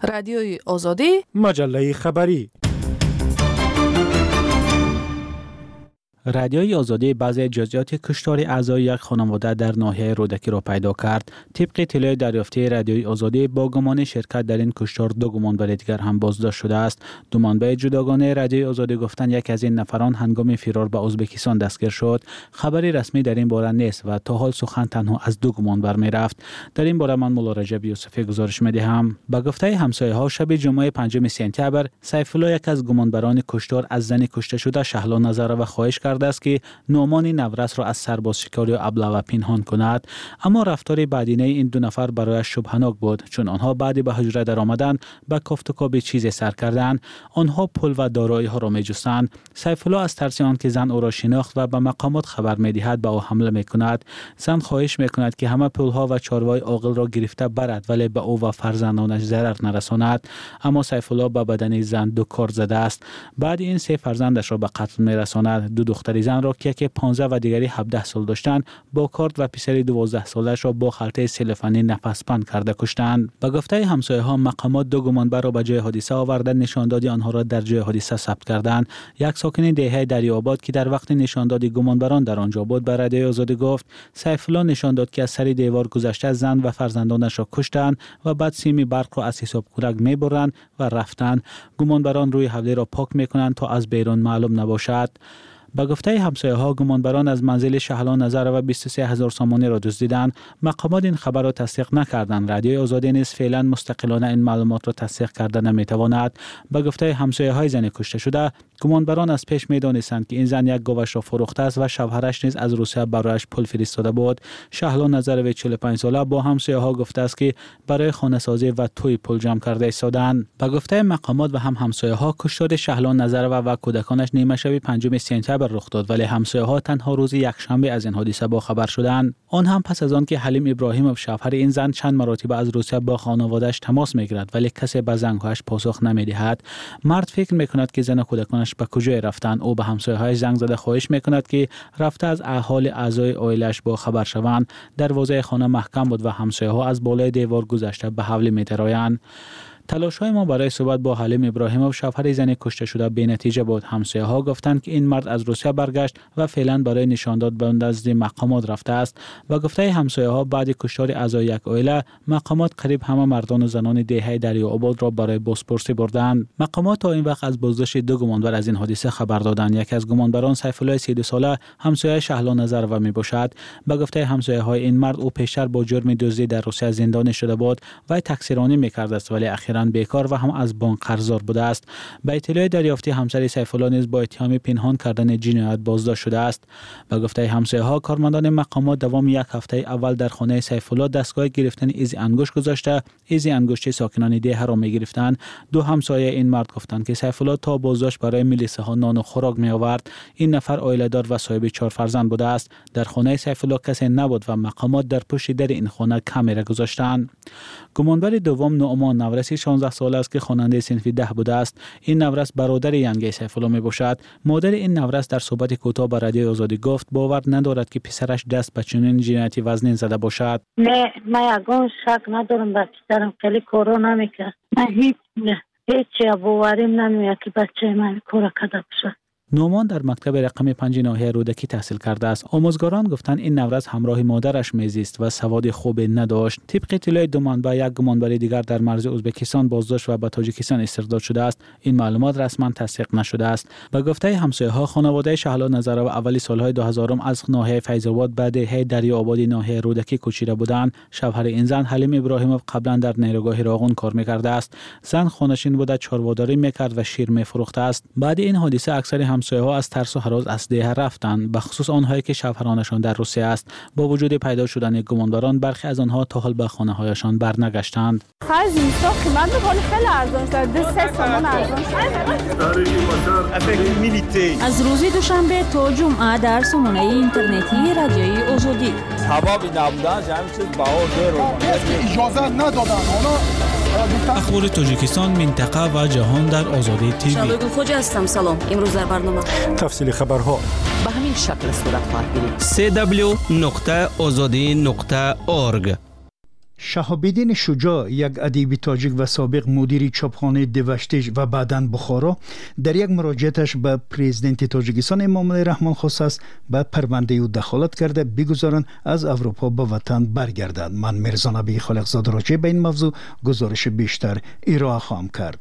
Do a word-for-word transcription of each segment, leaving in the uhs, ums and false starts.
رادیوی آزادی، مجله خبری. رادیوی آزادی بعضی جزئیات کشتار اعضای یک خانواده در ناحیه رودکی را پیدا کرد. طبق اطلاع دریافتی رادیوی آزادی با گمان شرکت در این کشتار دو گمانبر دیگر هم بازداشت شده است. دو منبع جداگانه رادیوی آزادی گفتند یک از این نفران هنگام فرار به ازبکستان دستگیر شد. خبری رسمی در این باره نیست و تا حال سخن تنها از دو گمانبر می رفت. در این باره من مولا رجب یوسفی گزارش می دهم. به گفته همسایه‌ها شب جمعه پنجم سپتامبر سیف الله یک از گمانبران کشتار از زن کشته شده شهلا نظر و خواهش کرد است که نعمان نورس را از سرباز شکاری و ابله پنهان کند، اما رفتار بعدینه این دو نفر برایش شبهناک بود، چون آنها بعد به حجره در آمدن به کافتوکاب چیزی سر کردند. آنها پول و دارایی ها را می جستند. سیف الله از ترس آنکه زن او را شناخت و به مقامات خبر می دهد به او حمله می کند. زن خواهش می کند که همه پول ها و چاروای عاقل را گرفته برد ولی به او و فرزندانش ضرر نرساند، اما سیف الله به بدن زن دو کار زده است. بعد این سه فرزندش را به قتل می رساند. دو دختر زن را که یکی پانزده و دیگری هفده سال داشتند با کارت و پسری دوازده سالش را با خلطه سلفانی نفس بند کرده کشتند. به گفته همسایه‌ها مقامات دو گمانبر را به جای حادثه آورده نشاندادی آنها را در جای حادثه ثبت کردند. یک ساکن دهه دریاباد که در وقت نشاندادی گمانبران در آنجا بود به رادیوی آزادی گفت سیف الله نشان داد که از سر دیوار گذشته زن و فرزندانش را کشتند و بعد سیم برق را از حساب کورک میبرند و رفتند. گمانبران روی حوله را پاک میکنند تا از بیرون معلوم نباشد. به گفته همسایه‌ها گمانبران از منزل شهلا نظر و بیست و سه هزار سامانی را دزدیدند. مقامات این خبر را تصدیق نکردند. رادیوی آزادی نیز فعلا مستقلانه این معلومات را تصدیق کرده نمیتواند. به گفته همسایه‌های زن کشته شده گمانبران از پیش میدانستند که این زن یک گاوش را فروخته است و شوهرش نیز از روسیه برایش پول فرستاده بود. شهلا نظر و چهل و پنج ساله با همسایه‌ها گفته است که برای خانه سازی و توی پول جمع کرده ایستادند. به گفته مقامات و هم همسایه‌ها کشتار شهلا نظر و و کودکانش نیمه شب پنجم سپتامبر رخ داد، ولی همسایه‌ها تنها روز یکشنبه از این حادثه با خبر شدند. آن هم پس از آن که حلیم ابراهیموف شوهر این زن چند مرتبه از روسیه با خانواده‌اش تماس می‌گیرد ولی کسی به زنگ‌هایش پاسخ نمی‌دهد. مرد فکر می‌کند که زن و کودکانش به کجا رفتند. او به همسایه‌هایش زنگ زده خواهش می‌کند که رفته از احوال اعضای عائله‌اش با خبر شوند. دروازه خانه محکم بود و همسایه‌ها از بالای دیوار گذشته به حوله می‌درآیند. تلاش‌های ما برای صحبت با حلیم ابراهیموف شوهر زن کشته شده بی‌نتیجه بود. همسایه‌ها گفتند که این مرد از روسیه برگشت و فعلا برای نشانداد به نزد مقامات رفته است. و گفته همسایه‌ها بعد کشتار اعضای یک عائله مقامات قریب همه مردان و زنان دهه دریاباد را برای بازپرسی بردند. مقامات تا این وقت از بازداشت دو گمانبر از این حادثه خبر دادند. یکی از گمانبران سیف الله سی و دو ساله همسایه شهلا نظر و میباشد. به گفته همسایه‌های این مرد او پیشتر با جرم دزدی در روسیه زندانی شده بود و تقصیرانی می‌کرد است ولی اخیراً بیکار و هم از بانک قرضدار بوده است. به اطلاع دریافتی همسر سیف الله نیز با اتهام پنهان کردن جنایت بازداشت شده است. به گفته همسایه‌ها کارمندان مقامات دوام یک هفته اول در خانه سیف الله دستگاه گرفتن ایز انگشت گذاشته. ایز انگشت ساکنان ده را می‌گرفتند. دو همسایه این مرد گفتند که سیف الله تا بازداشت برای ملیسه ها نان و خوراک می آورد. این نفر عائله‌دار و صاحب چهار فرزند بوده است. در خانه سیف الله کسی نبود و مقامات در پشت در این خانه کامera گذاشتند. گمانبر دوم نعمان نورسی شانزده ساله است که خواننده صنف ده بوده است. این نورس برادر ینگی سیف الله می باشد. مادر این نورس در صحبت کوتاه با رادیوی آزادی گفت باور ندارد که پسرش دست به چنین جنایتی وزنین زده باشد. نه من یگان شک ندارم به پسرم خیلی کارا نمیکرد. من هیچ هیچ باوریم نمیاد که بچه من کارا کرده باشه. نعمان در مکتب رقم پنج ناحیه رودکی تحصیل کرده است. آموزگاران گفتند این نورس همراه مادرش میزیست و سواد خوب نداشت. طبق اطلاع دو منبع یک گمانبر دیگر در مرز ازبکستان بازداشت و به تاجیکستان استرداد شده است. این معلومات رسما تصدیق نشده است. به گفته همسایه‌ها خانواده شهلا نظر و اولی سالهای دو هزار از ناحیه فیض‌آباد به دهه دریابادی ناحیه رودکی کوچیده بودند. شوهر این زن حلیم ابراهیموف قبلا در نیروگاه راغون کار می‌کرده است. زن خانه‌نشین بوده، چارواداری می‌کرد و شیر می‌فروخته است. بعد این حادثه اکثر همسایه‌ها از ترس و هراس از ده رفتند، به خصوص آنهایی که شوهرانشان در روسیه است. با وجود پیدا شدن گمانبران برخی از آنها تا حال به خانه‌هایشان برنگشتند. خرج اینستا قیمت بخوری خیلی ارزان شد. دو سه سامان ارزان شد. از روز دوشنبه تا جمعه در سامانه اینترنتی رادیوی آزادی. سببی نبودن همین چیز بها درو. اجازه ندادن. اخبار تاجیکستان، منطقه و جهان در آزادی تیوی. شبگو خوجا هستم. سلام. امروز در برنامه تفصیل خبرها به همین شکل صورت خواهد گرفت. دبلیو دبلیو دبلیو دات آزادی دات اورگ شهاب‌الدین شجاع، یک ادیب تاجیک و سابق مدیر چاپخانه دوشتیج و بعداً بخارا، در یک مراجعتش به پرزیدنت تاجیکستان امامعلی رحمان خواسته است به پرونده او دخالت کرده بگذارند از اروپا به وطن برگردد. من میرزا نبی خالقزاده راجع به این موضوع گزارش بیشتر ارائه خواهم کرد.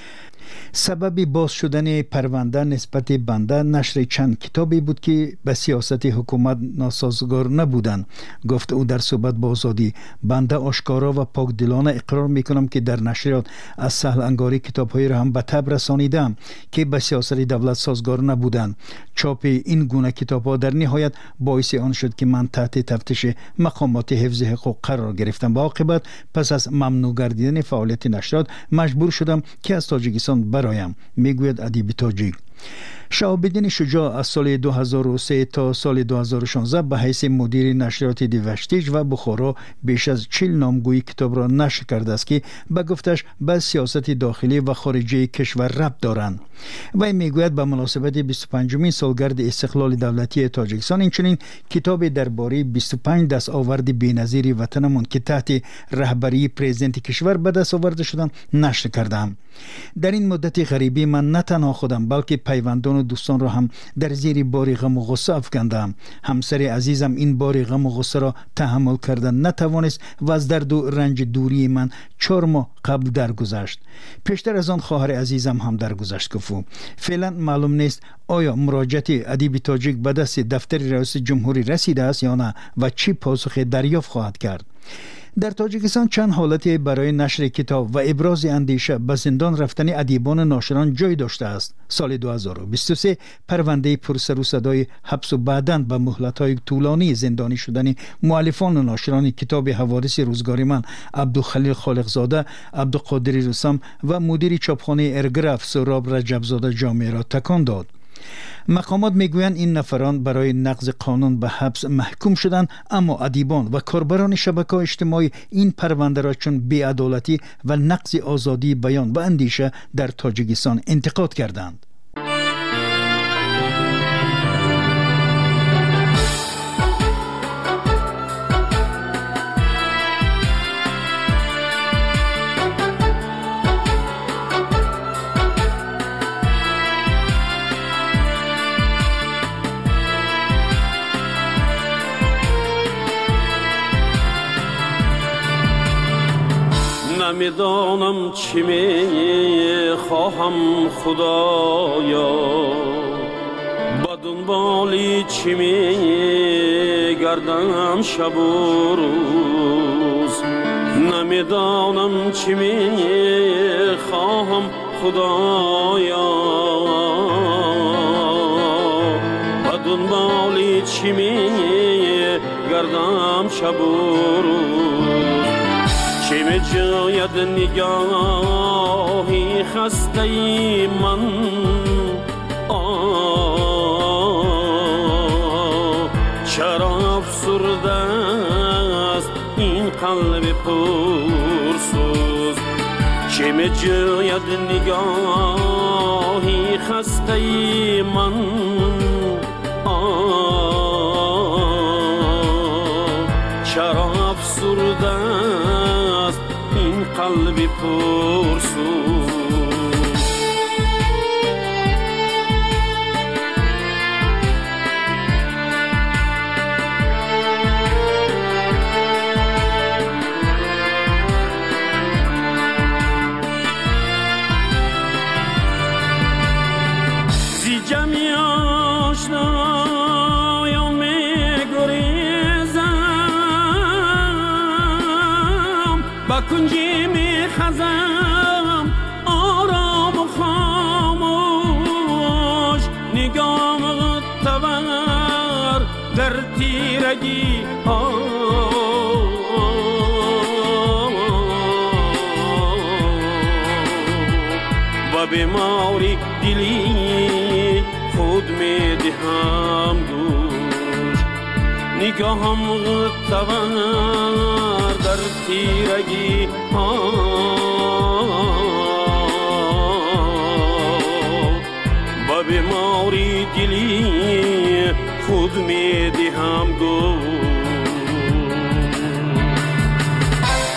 سبب باز شدن پرونده نسبت بنده نشر چند کتابی بود که به سیاست حکومت ناسازگار نبودند. گفت او در صحبت با آزادی: بنده آشکارا و پاکدلانه اقرار میکنم که در نشریات از سهل انگاری کتابهایی را هم به تب رسانیدم که به سیاست دولت سازگار نبودند. چاپ این گونه کتابها در نهایت باعث آن شد که من تحت تفتیش مقامات حفظ حقوق قرار گرفتم. با عاقبت پس از ممنوع گردیدن فعالیت نشریات مجبور شدم که از تاجیکستان برایم، میگوید ادیب تاجیک. شهاب‌الدین شجاع از سال دو هزار و سه تا سال دو هزار و شانزده به حیث مدیر نشریات دوشتیج و بخارا بیش از چهل نامگویی کتاب را نشر کرده است که به گفتش به سیاست داخلی و خارجی کشور ربط دارند. و میگوید به مناسبت بیست و پنجمین سالگرد استقلال دولتی تاجیکستان اینچنین کتاب درباره بیست و پنج دستاورد بی‌نظیر وطنمان که تحت رهبری پرزیدنت کشور به دست آورده شدند نشر کردم. در این مدت غریبی من نه تنها خودم بلکه پیوندان و دوستان را هم در زیر بار غم و غصه افکندم. همسر عزیزم این بار غم و غصه را تحمل کردن نتوانست و از درد و رنج دوری من چهار ماه قبل درگذشت. پیشتر از آن خواهر عزیزم هم درگذشت. گفت فعلا معلوم نیست آیا مراجعت ادیب تاجیک به دست دفتر رئیس جمهوری رسیده است یا نه و چی پاسخ دریافت خواهد کرد. در تاجیکستان چند حالت برای نشر کتاب و ابراز اندیشه به زندان رفتن ادیبان ناشران جای داشته است. سال دو هزار و بیست و سه پرونده پرسر و صدای حبس و بعداً به مهلت‌های طولانی زندانی شدن مؤلفان و ناشران کتاب حوادث روزگار من عبدالخلیل خالقزاده، عبدالقادر رستم و مدیر چاپخانه ارگراف سهراب رجبزاده جامعه را تکان داد. مقامات میگویند این نفران برای نقض قانون به حبس محکوم شدند، اما ادیبان و کاربران شبکه‌های اجتماعی این پرونده را چون بی‌عدالتی و نقض آزادی بیان و اندیشه در تاجیکستان انتقاد کردند. نمیدانم چی می خواهم خدایا، با دنبالی چی می گردم شب و روز. نمیدانم چی می خواهم خدایا، با دنبالی چی می گردم شب و روز. چه می جاید نگاهی خسته ای من، آه چرا افسرده است این قلب پرسوز. چه می جاید نگاهی خسته ای من، آه چرا افسرده است این قلب پرسوز. زی جمعی آشنایا می گریزم، با کنجی می خزم آرام و خاموش. نگام تور در تیرگی ها، و بیماری دلی خود می دهم دوش. نگاهم تور در تیرگی ها، با بیماری دلی خود می دهم گوش.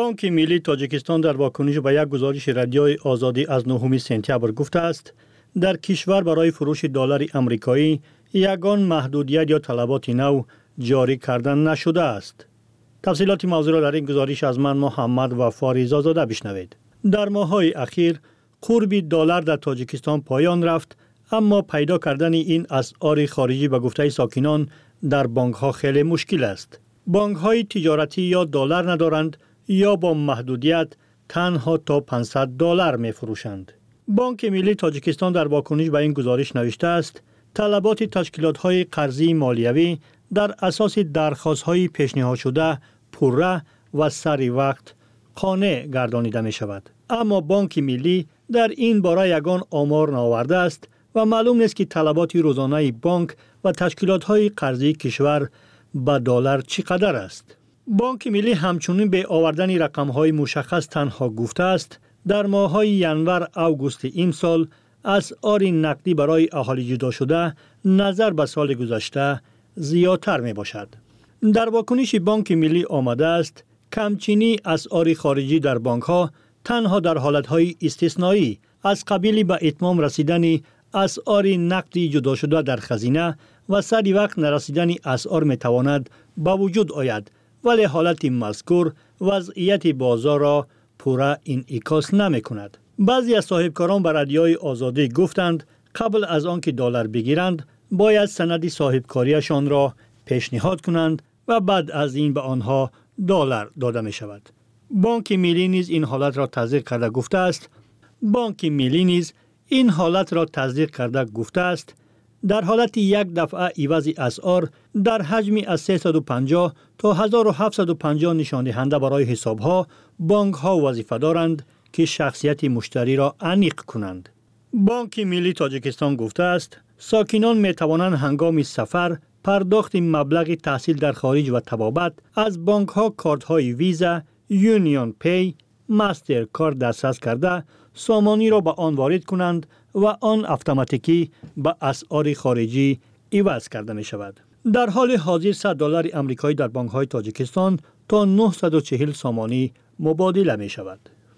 بانک ملی تاجیکستان در واکنش به یک گزارش رادیوی آزادی از نهم سپتامبر گفته است در کشور برای فروش دلار آمریکایی یگان محدودیت یا طلبات نو جاری کردن نشده است. تفصیلات موضوع را در این گزارش از من محمد وفاری زاده بشنوید. در ماه‌های اخیر قرب دلار در تاجیکستان پایان رفت، اما پیدا کردن این اسعار خارجی به گفته ساکنان در بانک‌ها خیلی مشکل است. بانک‌های تجارتی یا دلار ندارند یا با محدودیت تنها تا پانصد دلار می‌فروشند. بانک ملی تاجیکستان در واکنش به این گزارش نوشته است طلبات تشکیلات‌های قرضی مالیوی در اساس درخواست‌های پیشنهاد شده پوره و سری وقت قانع گردانیده می‌شود. اما بانک ملی در این باره یگان آمار نآورده است و معلوم نیست که طلبات روزانه بانک و تشکیلات‌های قرضی کشور به دلار چقدر است. بانک ملی همچنین به آوردن رقم‌های مشخص تنها گفته است در ماه‌های ینور آگوست این سال اسعار نقدی برای اهالی جدا شده نظر به سال گذشته زیادتر می باشد. در واکنش بانک ملی آمده است کمچینی اسعار خارجی در بانک‌ها تنها در حالت‌های استثنایی از قبیل به اتمام رسیدن اسعار نقدی جدا شده در خزینه و سری وقت نرسیدن اسعار می تواند با وجود آید، ولی حالت مذکور وضعیت بازار را پورا انعکاس نمی کند. بعضی از صاحبکاران به رادیوی آزادی گفتند قبل از آنکه دلار بگیرند باید سند صاحبکاریشان را پیشنهاد کنند و بعد از این به آنها دلار داده می شود. بانک ملی نیز این حالت را تصدیق کرده گفته است بانک ملی نیز این حالت را تصدیق کرده گفته است در حالت یک دفعه عوض اسعار در حجمی از سیصد و پنجاه تا هزار و هفتصد و پنجاه نشان دهنده برای حساب‌ها بانک‌ها وظیفه دارند که شخصیت مشتری را انیق کنند. بانک ملی تاجیکستان گفته است ساکنان می توانند هنگام سفر پرداخت مبلغ تحصیل در خارج و طبابت از بانک‌ها کارت‌های ویزا، یونیون پی، ماستر کارت دسترس کرده سامانی را به آن وارد کنند و آن اتوماتیکی به اسعار خارجی عوض کرده می شود. در حال حاضر صد دلار آمریکایی در بانک‌های تاجیکستان تا نهصد و چهل سامانی مبادله می شود.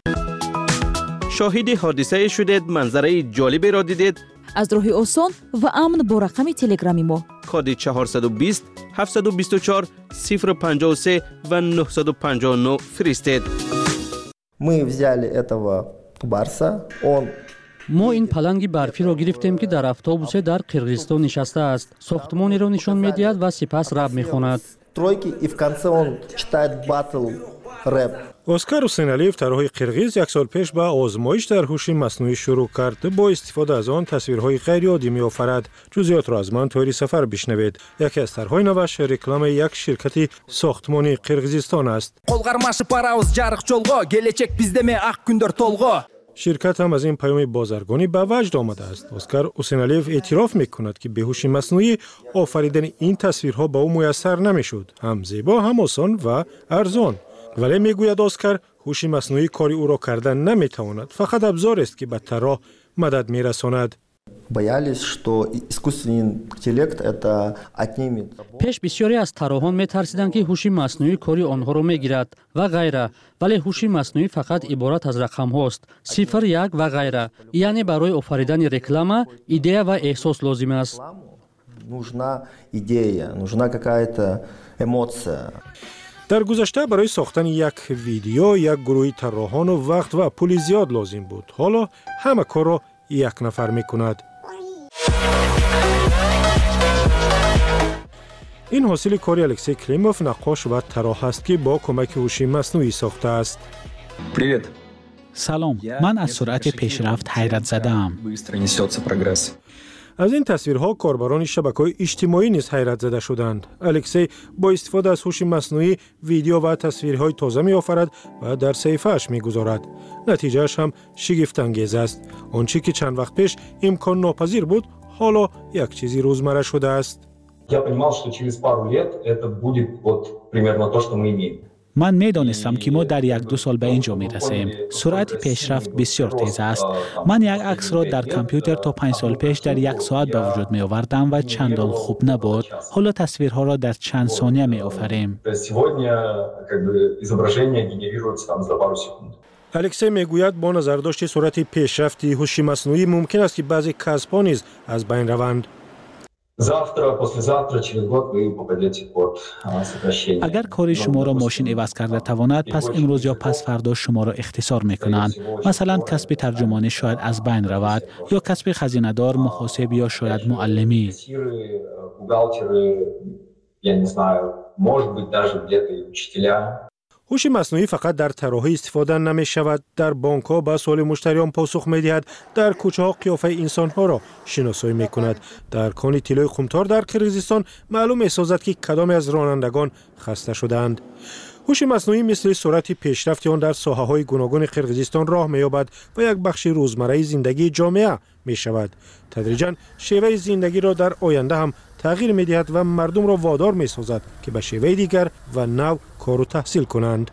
شاهد حادثه شدید، منظره جالبی را دیدید؟ از راه آسان و امن با رقم تلگرامی ما کد چهارصد و بیست هفتصد و بیست و چهار صفر پنجاه و سه و نهصد و پنجاه و نه فرستید. Мы взяли этого барса, он ما این پلنگ برفی را گرفتیم که در اتوبوس در قرقیزستان نشسته است. ساختمانی را نشان می‌دهد و سپس رپ می‌خواند. тройки и в конце он читает батл рэп. اسکار حسینعلیف طراح قرقیز یک سال پیش با آزمایش در هوش مصنوعی شروع کرد. با استفاده از آن تصویرهای غیر عادی می‌آفرد. جزئیات را از من طوری سفر بشنوید. یکی از طرح‌های نوش رکلام یک شرکت ساختمانی قرقیزستان است. Қолғармашы парауыз жарық жолға, келечек біздеме ақ күндер толға. شرکت هم از این پیام بازرگانی به وجد آمده است. اسکار حسینعلیف اعتراف می‌کند که به هوش مصنوعی آفریدن این تصویرها به او میسر نمی‌شد. هم زیبا، هم آسان و ارزان. ولی میگوید اسکار هوش مصنوعی کاری او را کردن نمیتواند، فقط ابزار است که به طراح مدد میرساند. Боялись, что искусственный интеллект это отнимет. پیش بسیاری از طراحان می‌ترسیدند که هوش مصنوعی کاری آنها را میگیرد و غیره، ولی هوش مصنوعی فقط عبارت از رقم هاست، صفر یک و غیره. یعنی برای آفریدن رکلام ایده و احساس لازم است. Нужна идея, нужна какая-то эмоция. در گذشته برای ساختن یک ویدیو یک گروه طراحان و وقت و پول زیاد لازم بود. حالا همه کار را یک نفر میکند. این حاصل کاری الکسی کلیموف، نقاش و طراح است که با کمک هوش مصنوعی ساخته است. Привет. سلام، من از سرعت پیشرفت حیرت زده‌ام. از این تصویرها کاربران شبکه‌های اجتماعی نیز حیرت زده شدند. الکسی با استفاده از هوش مصنوعی ویدیو و تصویرهای تازه می‌آفرد و در صفحه‌اش می‌گذارد. نتیجه‌اش هم شگفت‌انگیز است. آنچه که چند وقت پیش امکان ناپذیر بود، حالا یک چیزی روزمره شده است. Я понимал, что через пару лет это будет вот примерно то, что мы имеем. من میدانستم که ما در یک دو سال به اینجا می رسیم. سرعت پیشرفت بسیار تیز است. من یک عکس را در کامپیوتر تا پنج سال پیش در یک ساعت به وجود می آوردم و چندان خوب نبود. حالا تصویرها را در چند ثانیه می آفریم. الکسی میگوید با نظرداشت سرعت پیشرفتی هوش مصنوعی ممکن است که بعضی کسب‌ها نیز از بین روند. اگر کار شما را ماشین عوض کرده تواند، پس امروز یا پس فردا شما را اختصار می کنند. مثلا کسب ترجمانی شاید از بین رود، یا کسب خزینه‌دار، محاسب یا شاید معلمی. هوش مصنوعی فقط در طراحی استفاده نمی شود، در بانک ها به سوال مشتریان پاسخ می دهد، در کوچه ها قیافه انسان ها را شناسایی می کند. در کان طلای خمتار در قرقیزستان معلوم می سازد که کدام از رانندگان خسته شدند. هوش مصنوعی مثل سرعت پیشرفت آن در ساحه های گوناگون قرقیزستان راه می یابد و یک بخش روزمره زندگی جامعه می شود. تدریجاً شیوه زندگی را در آینده هم تغییر می دهد و مردم را وادار می سازد که به شیوه دیگر و نو کار و تحصیل کنند.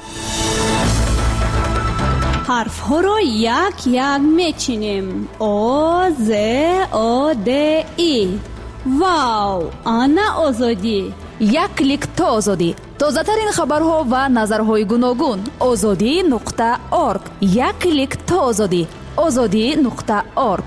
حرف ها را یک یک می چینیم. آ ز آ د ای. واو، آنا آزادی. یک کلیک تا آزادی. تازه ترین خبرها و نظرهای گوناگون. آزادی نقطه ارگ. یک کلیک تا آزادی. آزادی نقطه ارگ.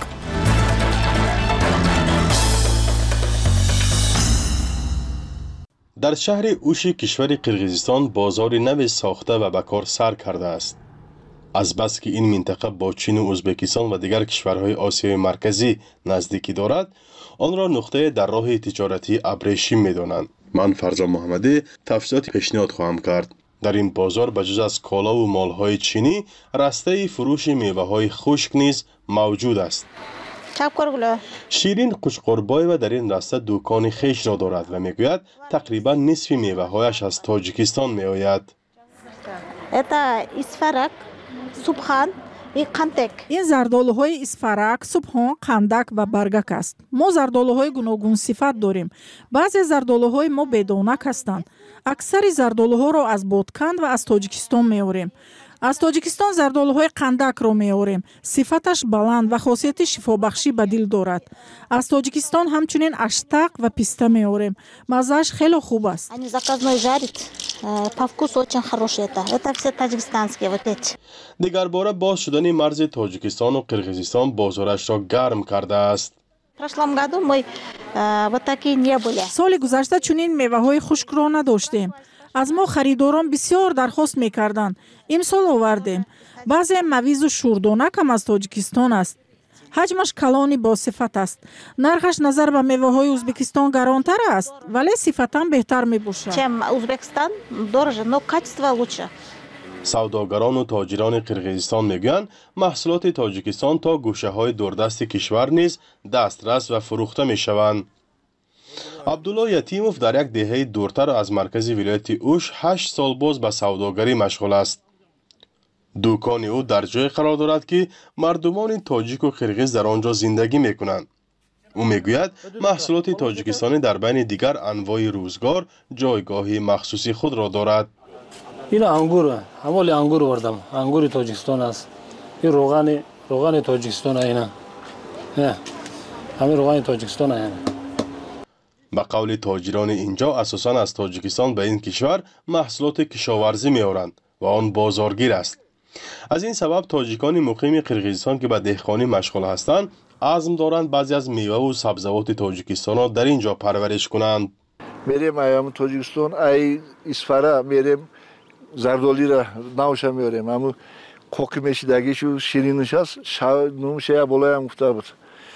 در شهر اوش کشور قرقیزستان بازار نو ساخته و به کار سر کرده است. از بس که این منطقه با چین و ازبکستان و دیگر کشورهای آسیای مرکزی نزدیکی دارد، آن را نقطه در راه تجارتی ابریشم می‌دانند. من فرزان محمدی تفصیلات پیشنهاد خواهم کرد. در این بازار بجز از کالا و مالهای چینی، رسته فروش میوه‌های خشک نیز موجود است. شیرین قشقربای و در این راسته دکان خیش را دارد و میگوید تقریبا نصف میوه هایش از تاجیکستان می آید. این زردآلوهای اسفرک، سبحان، قندک و برگک است. ما زردآلوهای گوناگون صفت داریم. بعضی زردآلوهای ما بدانک هستند. اکثر زردآلوها را از بادکند و از تاجیکستان میاریم. از تاجیکستان زردآلوهای قندک را میاریم. صفتش بلند و خاصیت شفابخشی به دل دارد. از تاجیکستان همچنین اشتق و پیسته میاریم. مزهش خیلی خوب است. دیگر باره باز شدن مرز تاجیکستان و قرقیزستان بازارش را گرم کرده است. سال گذشته چنین میوه‌های خشک را نداشتیم. از ما خریداران بسیار درخواست میکردند. امسال آوردیم. بعضی مویز و شوردانک هم از تاجیکستان است. حجمش کلانی با صفت است. نرخش نظر به میوه‌های ازبکستان گرانتر است، ولی صفتاً بهتر میباشد. ازبکستان دورجه، но качество лучше. سوداگران و تاجران قرقیزستان میگویند محصولات تاجیکستان تا گوشه‌های دوردست کشور نیز دسترس و فروخته میشوند. عبدالله یتیموف در یک دهه دورتر از مرکز ولایت اوش هشت سال باز به سوداگری مشغول است. دکان او در جای قرار دارد که مردمان تاجیک و قرقیز در آنجا زندگی میکنند. او میگوید محصولات تاجیکستانی در بین دیگر انواع روزگار جایگاهی مخصوصی خود را دارد. این انگور، همال انگور وردم. انگور تاجیکستان است. این روغن روغن تاجیکستان اینا. نه. همین روغن تاجیکستان اینا. به قول تاجران اینجا اساساً از تاجیکستان به این کشور محصولات کشاورزی میآورند و آن بازارگیر است. از این سبب تاجیکان مقیم قرقیزستان که به دهقانی مشغول هستند عزم دارند بعضی از میوه و سبزوات تاجیکستان را در اینجا پرورش کنند. میریم ایام تاجیکستان ای اسفره میریم زردالی را نوشا میاریم. اما کوکی میشیدگیشو شیرینش است. شا نوشه بالای هم گفته بود.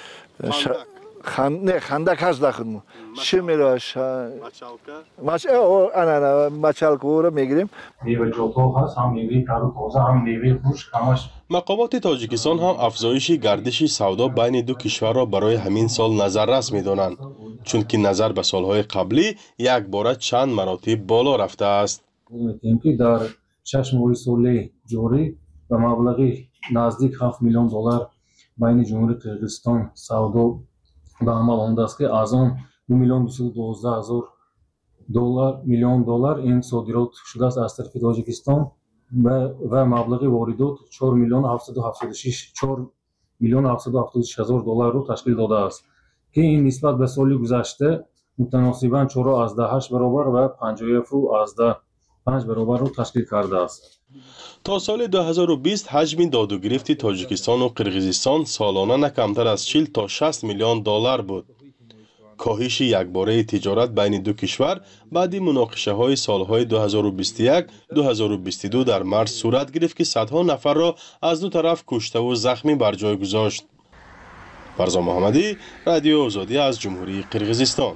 خند نه خندک هست داخل چه میراش ماچ او انا انا ماچالکو رو میگیریم. میوه جوتو هست، هم میوه کارو تازه، هم میوه خشک. همش مقامات تاجیکستان هم افزایش گردش سودا بین دو کشور را برای همین سال نظررس میدانند، چون که نظر به سالهای قبلی یک باره چند مراتب بالا رفته است. میگیم که در شش ماه سالی جاری و مبلغی نزدیک هفت میلیون دلار بین جمهوری قرقیزستان سودا به عمل آمده است که از آن دو میلیون دویست و دوازده هزار دلار میلیون دلار این صادرات شده است از طرف تاجیکستان و و مبلغ واردات چهار میلیون هفتصد و هفتاد و شش چهار میلیون هفتصد و هفتاد و شش هزار دلار رو تشکیل داده است که این نسبت به سال گذشته متناسباً چهار و هشت برابر و پنجاه و یک و پنج برابر رو تشکیل کرده است. تا سال دو هزار و بیست حجم داد و گرفت تاجیکستان و قرقیزستان سالانه نه کمتر از چهل تا شصت میلیون دلار بود. کاهش یکباره تجارت بین دو کشور بعد مناقشه های سالهای دو هزار و بیست و یک دو هزار و بیست و دو در مارس صورت گرفت که صدها نفر را از دو طرف کشته و زخمی بر جای گذاشت. فرزان محمدی، رادیو آزادی از جمهوری قرقیزستان.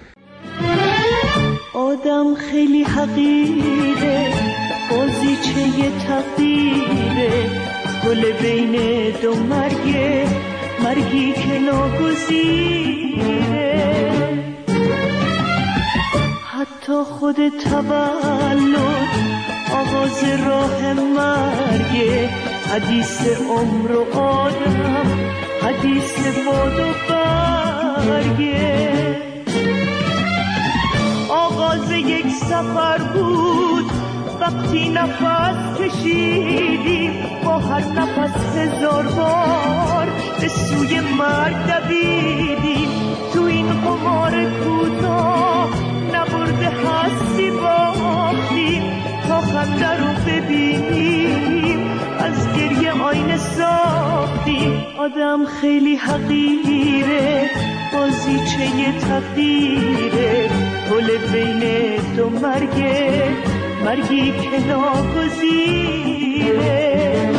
آدم خیلی حقیره، بازیچه تقدیره، گل بین دو مرگه، مرگی که ناگزیره. حتی خود تولد آغاز راه مرگه، حدیث عمر و آدم، حدیث باد و برگه. آغاز یک سفر بود وقتی نفس کشیدیم، با هر نفس هزار بار به سوی مرگ دویدیم. تو این قمار کوتاه نبرده هستی باختیم، تا خنده رو ببینیم از گریه آینه ساختیم. آدم خیلی حقیره، بازیچه تقدیره، گل بین دو مرگه، مرگی که ناگزیره.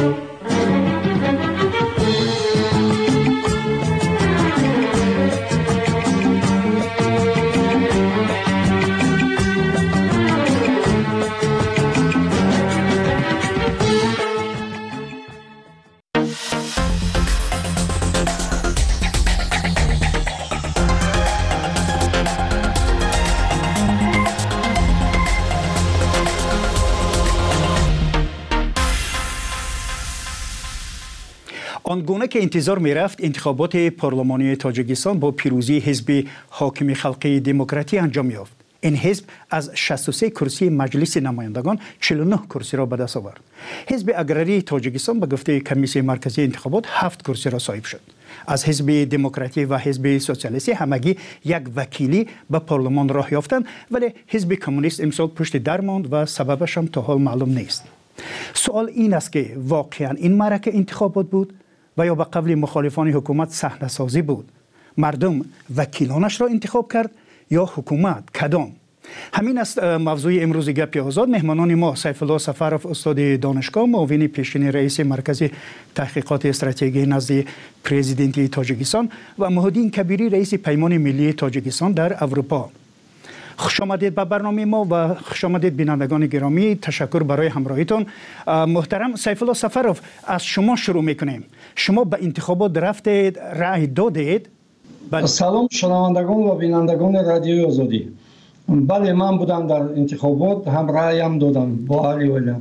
آنگونه که انتظار می رفت انتخابات پارلمانی تاجیکستان با پیروزی حزب حاکم خلقی دموکراتی انجام یافت. این حزب از شصت و سه کرسی مجلس نمایندگان چهل و نه کرسی را به دست آورد. حزب اگراری تاجیکستان به گفته کمیسیون مرکزی انتخابات هفت کرسی را صاحب شد. از حزب دموکراتی و حزب سوسیالیستی همگی یک وکیلی به پارلمان راه یافتند، ولی حزب کمونیست امسال پشت در ماند و سببش هم تا حال معلوم نیست. سوال این است که واقعا این معرکه انتخابات بود و یا به قول مخالفان حکومت صحنه سازی بود؟ مردم وکیلانش را انتخاب کرد یا حکومت؟ کدام؟ همین است موضوع امروز گپ آزاد. مهمانان ما سیف الله سفرов استاد دانشگاه، معاون پیشین رئیس مرکز تحقیقات استراتژی نزد پرزیدنت تاجیکستان و مهدین کبیری رئیس پیمان ملی تاجیکستان در اروپا. خوش آمدید به برنامه ما و خوش آمدید بینندگان گرامی. تشکر برای همراهیتون. محترم سیف الله سفرов، از شما شروع میکنیم. شما به انتخابات رفتید، رأی دادید؟ بله. سلام شنوندگان و بینندگان رادیوی آزادی. بله، من بودم در انتخابات، هم رأیم دادم با علی ولی.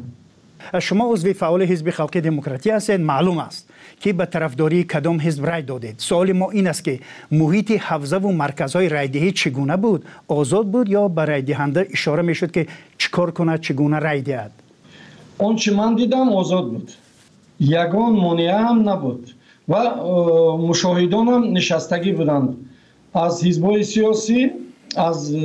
شما عضو فعال حزب خلقی دموکراتی هستید. معلوم است که به طرفداری کدام حزب رای دادید. سوال ما این است که محیط حوزه و مرکزهای رایدهی چگونه بود؟ آزاد بود یا به رای دهنده اشاره میشد که چیکار کنه، چگونه رای دهد؟ آنچه من دیدم آزاد بود، یگان مانع هم نبود و مشاهدان هم نشستگی بودند، از حزب‌های سیاسی، از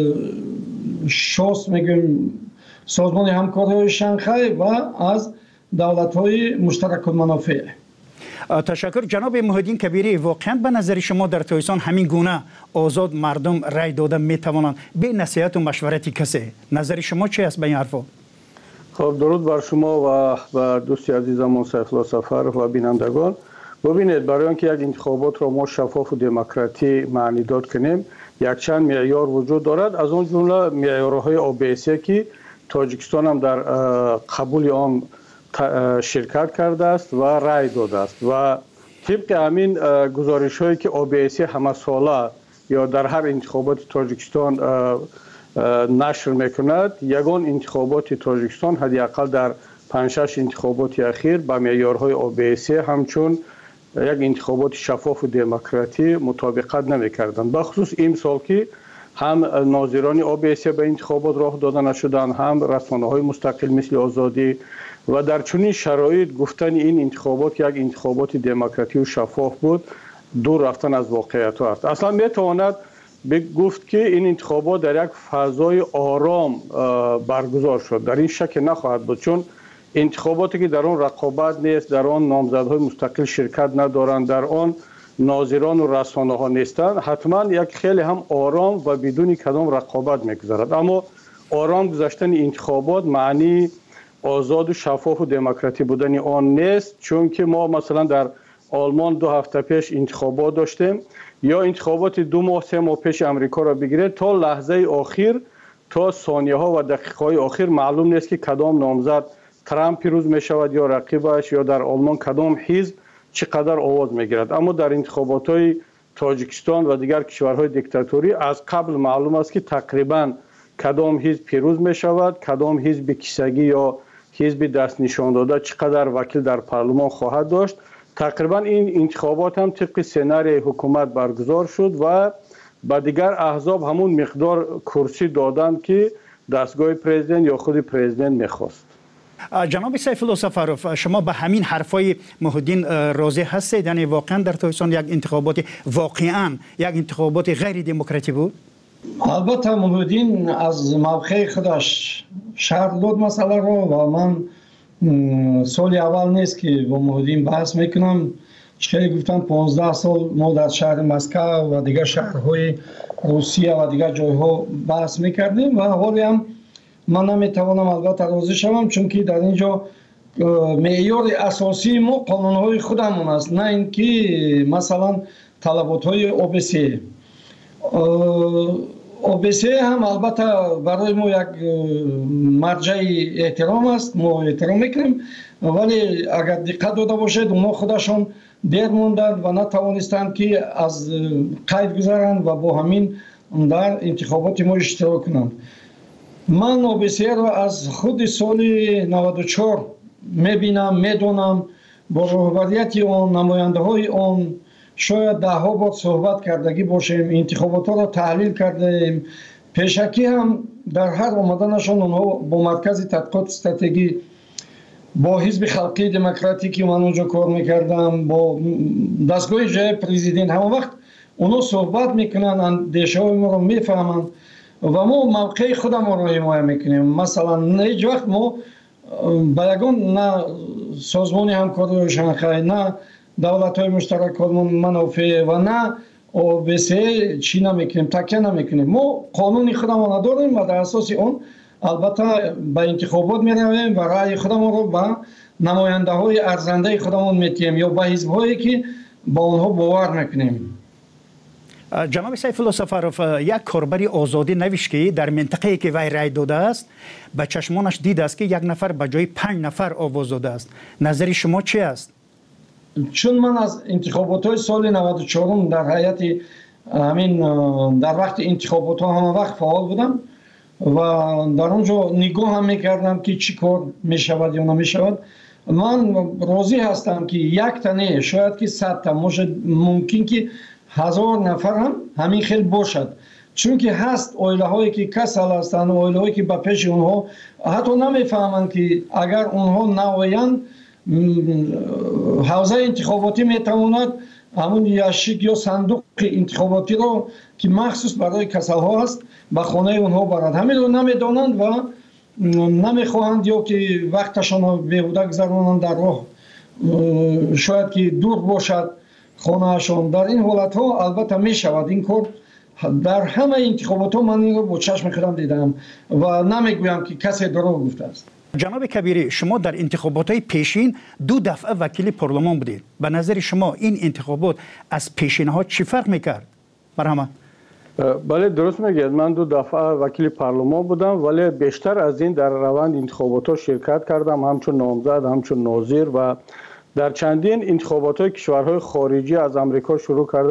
شاس میگیم سازمان همکاری شانگهای و از دولت‌های مشترک المنافع. تشکر جناب مهدین کبیری. واقعا به نظر شما در تاجیکستان همین گونه آزاد مردم رای دادن میتوانند به نصیحت و مشورت کسی؟ نظر شما چی است به این حرفا؟ خب درود بر شما و و دوستی عزیزم سیف الله سفرov و بینندگان. ببینید، برای اینکه یک انتخابات را ما شفاف و دموکراتی معنی داد کنیم، یک چند معیار وجود دارد. از اون جمله معیارهای او بی سی که تاجیکستان هم در قبول آن شرکت کرده است و رای داده است و طبق همین گزارش هایی که او بی سی همه ساله یا در هر انتخابات تاجیکستان نشر میکند، یگان انتخابات تاجیکستان حداقل در پنج شش انتخابات اخیر با معیارهای او بی سی همچون یک انتخابات شفاف و دموکراتی مطابقت نمیکردند. بخصوص این سال که هم ناظران اوبیسی به انتخابات راه داده نشدند، هم رسانه‌های مستقل مثل آزادی و در چنین شرایط گفتن این انتخابات یک انتخابات دموکراتی و شفاف بود دور رفتن از واقعیت است. اصلا میتواند گفت که این انتخابات در یک فضای آرام برگزار شد. در این شک نخواهد بود، چون انتخاباتی که در آن رقابت نیست، در آن نامزدهای مستقل شرکت ندارند، در آن ناظران و رسانه ها نیستند، حتما یک خیلی هم آرام و بدون کدام رقابت میگذرد. اما آرام گذشتن انتخابات معنی آزاد و شفاف و دموکراتی بودن آن نیست، چون که ما مثلا در آلمان دو هفته پیش انتخابات داشتیم، یا انتخابات دو ماه سه ماه پیش امریکا را بگیرید، تا لحظه آخر، تا ثانیه ها و دقیقه های آخر معلوم نیست که کدام نامزد ترامپ پیروز می شود یا رقیبش، یا در آلمان کدام حزب چقدر آواز می گیرد. اما در انتخابات های تاجیکستان و دیگر کشورهای دیکتاتوری از قبل معلوم است که تقریبا کدام حزب پیروز می شود، کدام حزب کیسگی یا حزب دست نشان داده چقدر وکیل در پارلمان خواهد داشت. تقریبا این انتخابات هم طبق سناریوی حکومت برگزار شد و با دیگر احزاب همون مقدار کرسی دادند که دستگاه پرزیدنت یا خود پرزیدنت میخواست. جناب سیف الله سفروف، شما به همین حرفای محی‌الدین راضی هستید؟ یعنی واقعا در تاجیکستان یک انتخابات واقعا یک انتخابات غیر دموکراتی بود؟ البته محی‌الدین از موقع خودش شرح داد مسئله رو و من سال اول نیست که با محی‌الدین بحث میکنم. خیلی گفتم پانزده سال ما در شهر مسکو و دیگر شهرهای روسیه و دیگر جایها بحث میکردیم و حالی هم من نمیتوانم البته راضی شوم، چون که در اینجا معیار اساسی ما قانونهای خودمون است، نه اینکه مثلا طلبات‌های اوبیسی. اوبیسی هم البته برای ما یک مرجع احترام است، ما احترام میکنیم، ولی اگر دقت داده باشید اونا خودشون دیر موندند و نتوانستند که از قید گذارند و با همین در انتخابات ما اشتراک کنند. من اوبیسی را از خود سال نود و چهار میبینم، میدونم، با رهبریت آن، نماینده های آن شاید ده ها بار صحبت کردگی باشیم، انتخابات را تحلیل کردیم. پیشکی هم در هر آمدنشان اونها با مرکز تحقیقات استراتژی، با حزب خلقی دموکراتیک که من اونجا کار میکردم، با دستگاه جای پرزیدنت، همه وقت اونا صحبت میکنن، اندیشه های ما رو میفهمن و ما موقع خودم رو حمایت میکنیم. مثلا هیچ وقت ما با یگان نه سازمان همکاری شانگهای، نه دولت های مشترک منافع و نه اوبیسی چی نمیکنیم، تکیه نمیکنیم. ما قانون خودمون نداریم و در اساس اون البته به انتخابات میرویم و رأی خودمون رو به نماینده های ارزنده خودمون میتیم یا به حزب هایی که با اونها باور میکنیم. جناب سیف الله سفروف، یک کاربری آزادی نوشت که در منطقه‌ای که وی رای داده است به چشمانش دید است که یک نفر به جای پنج نفر آواز داده است. نظر شما چی است؟ چون من از انتخابات های سال نود و چهار در هیئت همین در وقت انتخابات ها همه وقت فعال بودم و در اونجا نگاه هم میکردم که چی کار میشود یا نمیشود. من راضی هستم که یک تنه شاید که صد تا ممکن که هزار نفر هم همین خیلی باشد، چون که هست اویله هایی که کسل هستند، اویله هایی که به پیش اونها حتی نمیفهمند که اگر اونها نویند حوزه انتخاباتی میتواند همون یاشیک یا صندوق انتخاباتی رو که مخصوص برای کسل ها است به خانه اونها برند. همین رو نمیدانند و نمیخواهند یا که وقتشان رو بیهوده گذرانند در راه، شاید که دور باشد خانهشان. در این حالت ها البته می شود این کار. در همه انتخابات ها من این رو با چشم خودم دیدم و نمیگویم که کسی دروغ گفته است. جناب کبیری، شما در انتخابات های پیشین دو دفعه وکیل پارلمان بودید. به نظر شما این انتخابات از پیشین ها چی فرق میکرد؟ برهمه؟ بله درست میگید، من دو دفعه وکیل پارلمان بودم، ولی بیشتر از این در روند انتخابات ها شرکت کردم، همچون نامزد، همچون ناظر و در چندین انتخابات های کشورهای خارجی از امریکا شروع کردم